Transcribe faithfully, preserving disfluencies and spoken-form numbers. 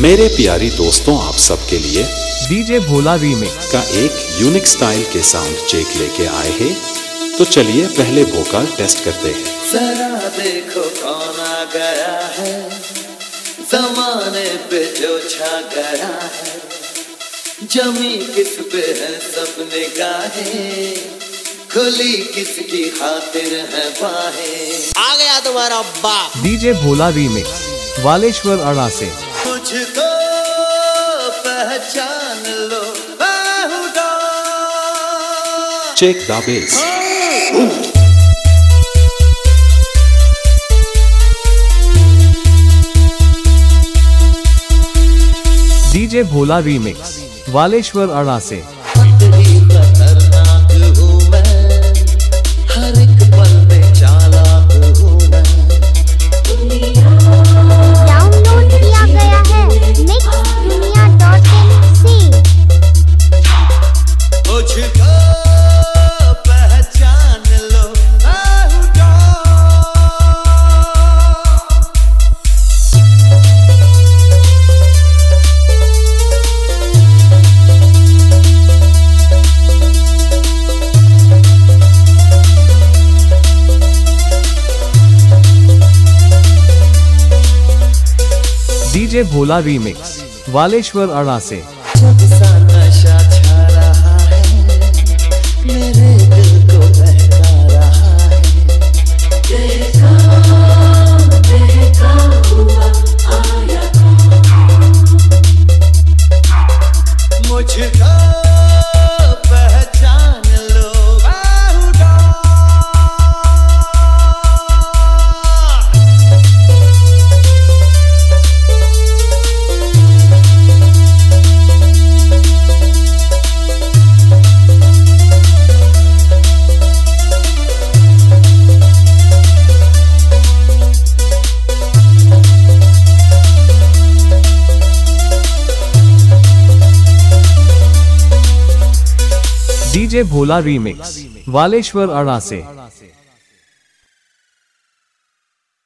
मेरे प्यारी दोस्तों, आप सबके लिए डीजे भोला रीमिक्स का एक यूनिक स्टाइल के साउंड चेक लेके आए हैं। तो चलिए पहले वोकल टेस्ट करते हैं। जरा देखो कौन आ गया है, जमाने पे जो छा गया है, जमी किस पे है सब निगाहें, खुली किसकी खातिर है बाहें। आ गया तुम्हारा बाप। डीजे भोला रीमिक्स वालेश्वर अड़ा से। मुझको पहचान लो बाहुडा। Check the bass. DJ Bhola remix वालेश्वर अड़ा से। खतरनाक हूँ मैं, हर एक पल में चालाक हूँ मैं। डाउनलोड किया गया है मिक्स दुनिया डॉट इन से। मुझको पहचान लो बाहुडा। डीजे भोला रीमिक्स वालेश्वर अड़ा से। जब सा नशा छा रहा है, मेरे दिल को बहका रहा है। बहका बहका हुआ आया मुझको पहचान लो बाहुडा। डीजे भोला रीमिक्स वालेश्वर अड़ा से।